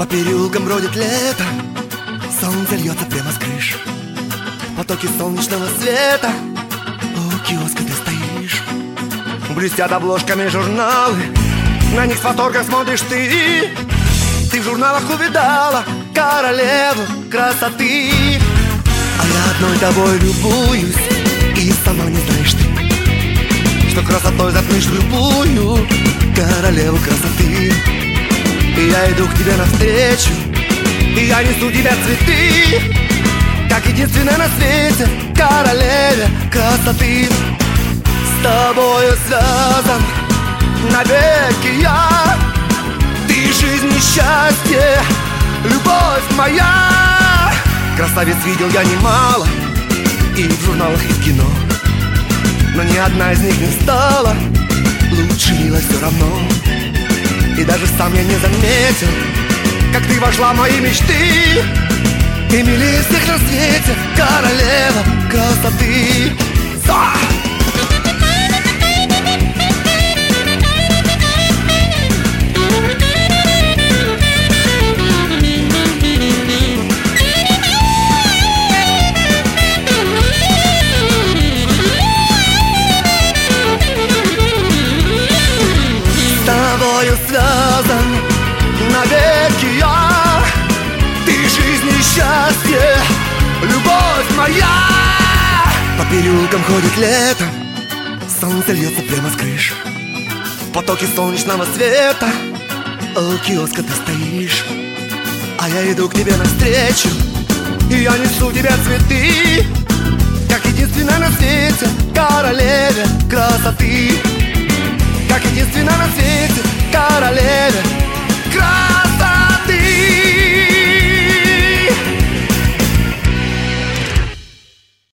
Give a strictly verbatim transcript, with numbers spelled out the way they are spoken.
По переулкам бродит лето, солнце льется прямо с крыш. Потоки солнечного света, у киоска ты стоишь. Блестят обложками журналы, на них с восторгом смотришь ты. Ты в журналах увидала королеву красоты. А я одной тобой любуюсь, и сама не знаешь ты, что красотой затмишь любую королеву красоты. И я иду к тебе навстречу, и я несу тебе цветы, как единственная на свете королеве красоты. С тобою связан навеки я, ты жизнь и счастье, любовь моя. Красавиц видел я немало, и в журналах, и в кино, но ни одна из них не стала лучше, мило, все равно. И даже сам я не заметил, как ты вошла в мои мечты. Ты милее всех на свете, королева красоты. За! Связан навеки я, ты жизнь и счастье, любовь моя. По переулкам ходит лето, солнце льется прямо с крыш. В потоке солнечного света у киоска ты стоишь. А я иду к тебе навстречу, и я несу тебе цветы, как единственная на свете королеве красоты.